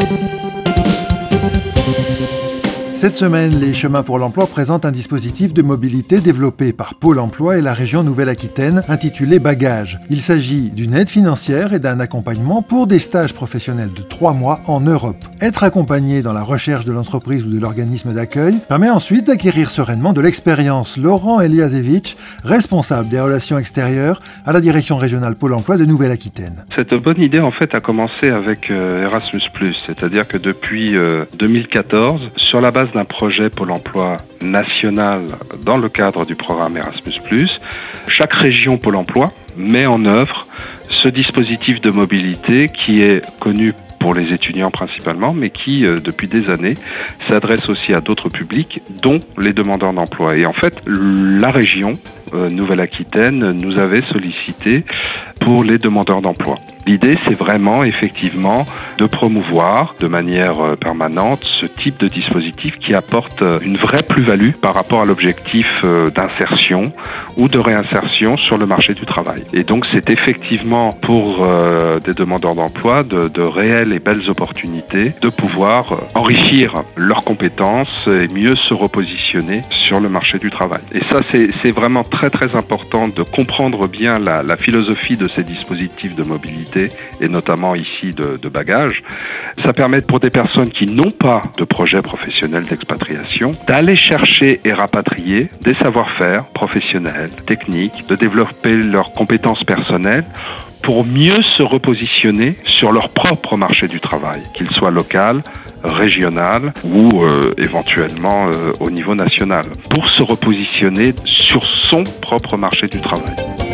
Cette semaine, les Chemins pour l'Emploi présentent un dispositif de mobilité développé par Pôle emploi et la région Nouvelle-Aquitaine intitulé Bagages. Il s'agit d'une aide financière et d'un accompagnement pour des stages professionnels de 3 mois en Europe. Être accompagné dans la recherche de l'entreprise ou de l'organisme d'accueil permet ensuite d'acquérir sereinement de l'expérience. Laurent Eliasevich, responsable des relations extérieures à la direction régionale Pôle emploi de Nouvelle-Aquitaine. Cette bonne idée en fait a commencé avec Erasmus+, c'est-à-dire que depuis 2014, sur la base d'un projet Pôle emploi national dans le cadre du programme Erasmus+, chaque région Pôle emploi met en œuvre ce dispositif de mobilité qui est connu pour les étudiants principalement, mais qui, depuis des années, s'adresse aussi à d'autres publics, dont les demandeurs d'emploi. Et en fait, la région Nouvelle-Aquitaine nous avait sollicité pour les demandeurs d'emploi. L'idée, c'est vraiment, effectivement, de promouvoir de manière permanente ce type de dispositif qui apporte une vraie plus-value par rapport à l'objectif d'insertion ou de réinsertion sur le marché du travail. Et donc, c'est effectivement pour des demandeurs d'emploi de réelles et belles opportunités de pouvoir enrichir leurs compétences et mieux se repositionner sur le marché du travail. Et ça, c'est vraiment très, très important de comprendre bien la philosophie de ces dispositifs de mobilité et notamment ici de bagages. Ça permet pour des personnes qui n'ont pas de projet professionnel d'expatriation d'aller chercher et rapatrier des savoir-faire professionnels, techniques, de développer leurs compétences personnelles pour mieux se repositionner sur leur propre marché du travail, qu'il soit local, régional ou éventuellement au niveau national, pour se repositionner sur son propre marché du travail.